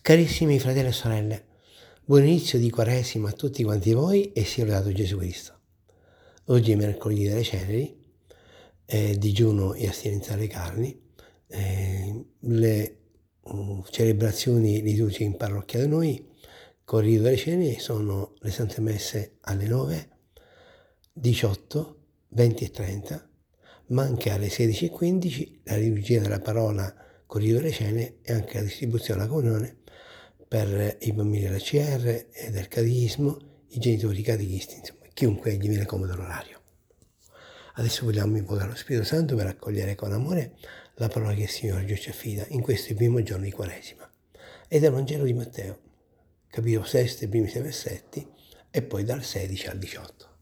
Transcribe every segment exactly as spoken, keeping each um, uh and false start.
Carissimi fratelli e sorelle, buon inizio di Quaresima a tutti quanti voi e sia lodato Gesù Cristo. Oggi è mercoledì delle ceneri, eh, digiuno e astinenza dalle carni. Eh, le uh, celebrazioni liturgiche in parrocchia da noi con il rito delle ceneri sono le Sante Messe alle nove, diciotto, venti e trenta, ma anche alle sedici e quindici la liturgia della parola con il rito delle ceneri e anche la distribuzione della comunione per i bambini della C R e del catechismo, i genitori catechisti, insomma, chiunque gli viene comodo l'orario. Adesso vogliamo invocare lo Spirito Santo per accogliere con amore la parola che il Signore Dio ci affida in questo primo giorno di Quaresima. È dal Vangelo di Matteo, capitolo sesto, i primi sei versetti, e poi dal sedici al diciotto.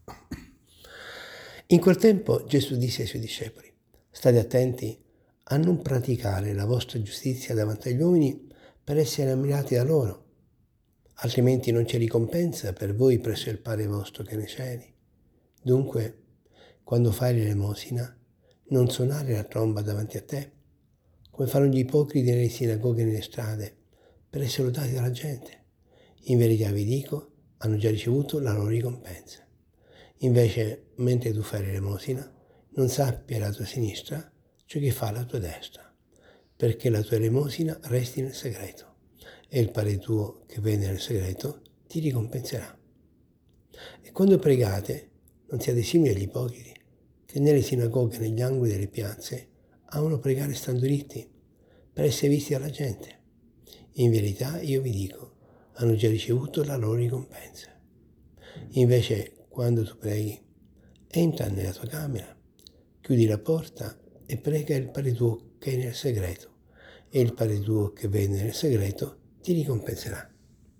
In quel tempo Gesù disse ai suoi discepoli: state attenti a non praticare la vostra giustizia davanti agli uomini per essere ammirati da loro, altrimenti non c'è ricompensa per voi presso il Padre vostro che è nei cieli. Dunque, quando fai l'elemosina, non suonare la tromba davanti a te, come fanno gli ipocriti nelle sinagoghe e nelle strade, per essere lodati dalla gente. In verità vi dico, hanno già ricevuto la loro ricompensa. Invece, mentre tu fai l'elemosina, non sappia alla tua sinistra ciò che fa la tua destra, perché la tua elemosina resti nel segreto, e il Padre tuo che vede nel segreto ti ricompenserà. E quando pregate, non siate simili agli ipocriti, che nelle sinagoghe e negli angoli delle piazze amano pregare stando dritti, per essere visti dalla gente. In verità, io vi dico, hanno già ricevuto la loro ricompensa. Invece, quando tu preghi, entra nella tua camera, chiudi la porta e prega il Padre tuo che è nel segreto, e il Padre tuo che vede nel segreto ti ricompenserà.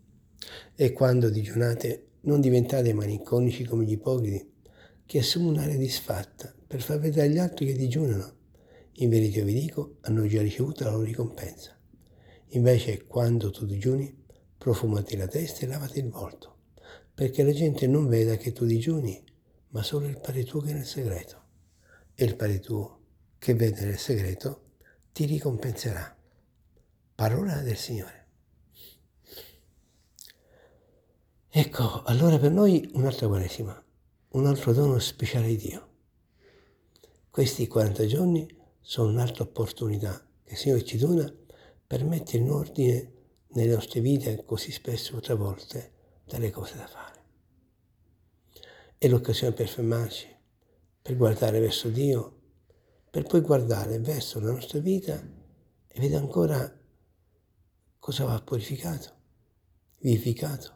E quando digiunate, non diventate malinconici come gli ipocriti, che assumono un'aria disfatta per far vedere agli altri che digiunano. In verità vi dico, hanno già ricevuto la loro ricompensa. Invece, quando tu digiuni, profumati la testa e lavati il volto, perché la gente non veda che tu digiuni, ma solo il Padre tuo che è nel segreto. E il Padre tuo che vede nel segreto ti ricompenserà. Parola del Signore. Ecco, allora per noi un'altra Quaresima, un altro dono speciale di Dio. Questi quaranta giorni sono un'altra opportunità che il Signore ci dona per mettere in ordine nelle nostre vite così spesso travolte dalle cose da fare. È l'occasione per fermarci, per guardare verso Dio, per poi guardare verso la nostra vita e vedere ancora cosa va purificato, vivificato.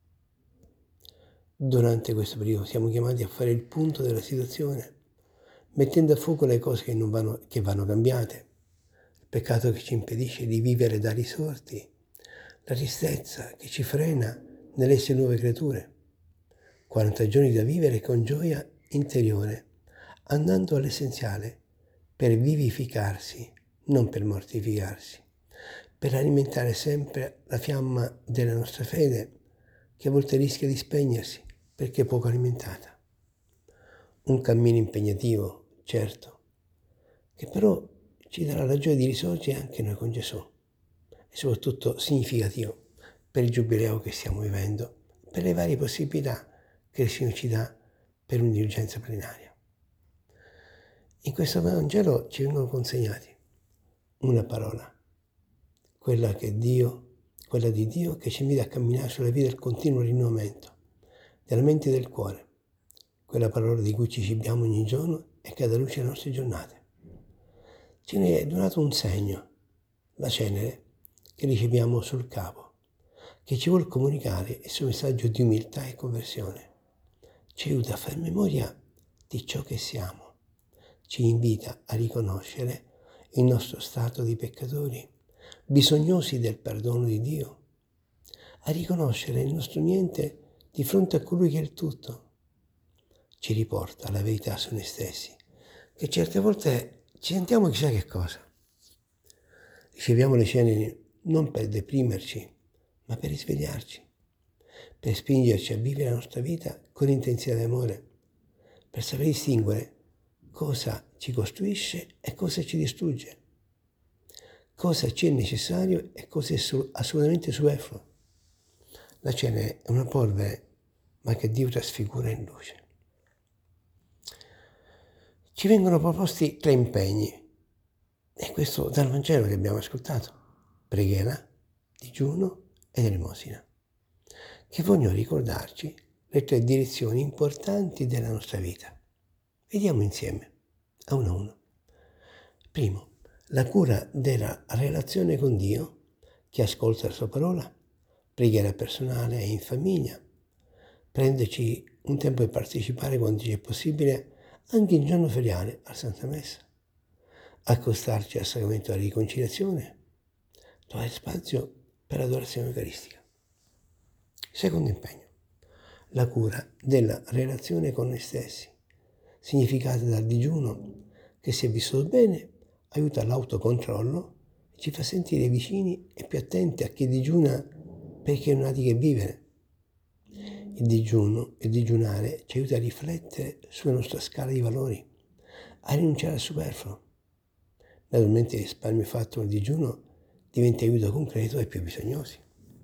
Durante questo periodo siamo chiamati a fare il punto della situazione, mettendo a fuoco le cose che, non vanno, che vanno cambiate, il peccato che ci impedisce di vivere da risorti, la tristezza che ci frena nell'essere nuove creature. quaranta giorni da vivere con gioia interiore, andando all'essenziale per vivificarsi, non per mortificarsi, per alimentare sempre la fiamma della nostra fede, che a volte rischia di spegnersi perché poco alimentata. Un cammino impegnativo, certo, che però ci darà la gioia di risorgere anche noi con Gesù, e soprattutto significativo per il giubileo che stiamo vivendo, per le varie possibilità che il Signore ci dà per un'indulgenza plenaria. In questo Vangelo ci vengono consegnati una parola, quella che Dio, quella di Dio che ci invita a camminare sulla via del continuo rinnovamento della mente e del cuore, quella parola di cui ci cibiamo ogni giorno e che dà luce alle nostre giornate. Ci è donato un segno, la cenere, che riceviamo sul capo, che ci vuole comunicare il suo messaggio di umiltà e conversione. Ci aiuta a fare memoria di ciò che siamo, ci invita a riconoscere il nostro stato di peccatori, bisognosi del perdono di Dio, a riconoscere il nostro niente di fronte a colui che è il tutto. Ci riporta alla verità su noi stessi, che certe volte ci sentiamo chissà che cosa. Riceviamo le ceneri non per deprimerci, ma per risvegliarci, per spingerci a vivere la nostra vita con intensità di amore, per saper distinguere cosa ci costruisce e cosa ci distrugge, cosa ci è necessario e cosa è assolutamente superfluo. La cenere è una polvere, ma che Dio trasfigura in luce. Ci vengono proposti tre impegni, e questo dal Vangelo che abbiamo ascoltato: preghiera, digiuno ed elemosina, che vogliono ricordarci le tre direzioni importanti della nostra vita. Vediamo insieme, a uno a uno. Primo, la cura della relazione con Dio, che ascolta la sua parola, preghiera personale e in famiglia, prenderci un tempo per partecipare quando ci è possibile, anche in giorno feriale, alla Santa Messa, accostarci al sacramento della riconciliazione, trovare spazio per l'adorazione eucaristica. Secondo impegno, la cura della relazione con noi stessi, significata dal digiuno che, se vissuto bene, aiuta l'autocontrollo e ci fa sentire vicini e più attenti a chi digiuna perché non ha di che vivere. Il digiuno, il digiunare, ci aiuta a riflettere sulla nostra scala di valori, a rinunciare al superfluo. Naturalmente il risparmio fatto nel digiuno diventa aiuto concreto ai più bisognosi.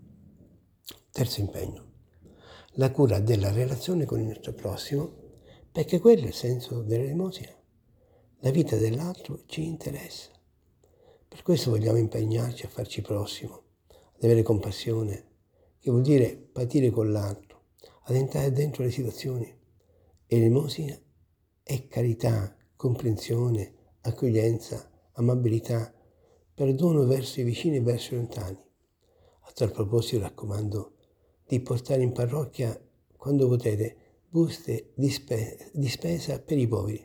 Terzo impegno, la cura della relazione con il nostro prossimo, perché quello è il senso dell'elemosina. La vita dell'altro ci interessa. Per questo vogliamo impegnarci a farci prossimo, ad avere compassione, che vuol dire patire con l'altro, ad entrare dentro le situazioni. Elemosina è carità, comprensione, accoglienza, amabilità, perdono verso i vicini e verso i lontani. A tal proposito raccomando di portare in parrocchia, quando potete, buste di, spe- di spesa per i poveri.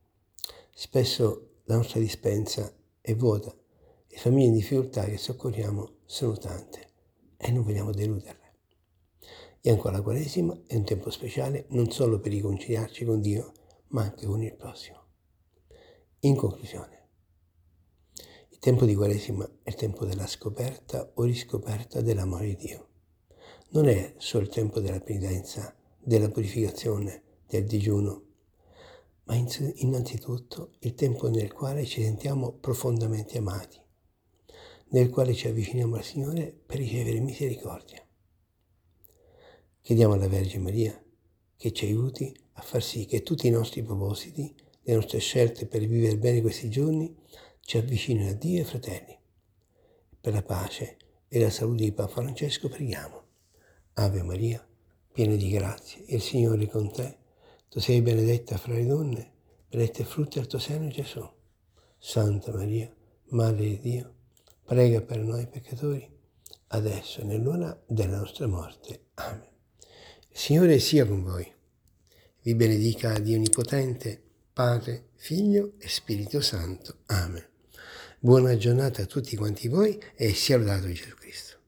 Spesso la nostra dispensa è vuota, le famiglie in difficoltà che soccorriamo sono tante e non vogliamo deluderle. E ancora la Quaresima è un tempo speciale non solo per riconciliarci con Dio, ma anche con il prossimo. In conclusione, il tempo di Quaresima è il tempo della scoperta o riscoperta dell'amore di Dio. Non è solo il tempo della penitenza, della purificazione, del digiuno, ma innanzitutto il tempo nel quale ci sentiamo profondamente amati, nel quale ci avviciniamo al Signore per ricevere misericordia. Chiediamo alla Vergine Maria che ci aiuti a far sì che tutti i nostri propositi, le nostre scelte per vivere bene questi giorni, ci avvicinino a Dio e ai fratelli. Per la pace e la salute di Papa Francesco preghiamo. Ave Maria, piena di grazie, il Signore è con te. Tu sei benedetta fra le donne, benedetto è il frutto del tuo seno, Gesù. Santa Maria, Madre di Dio, prega per noi peccatori, adesso e nell'ora della nostra morte. Amen. Il Signore sia con voi. Vi benedica Dio Onnipotente, Padre, Figlio e Spirito Santo. Amen. Buona giornata a tutti quanti voi e sia lodato Gesù Cristo.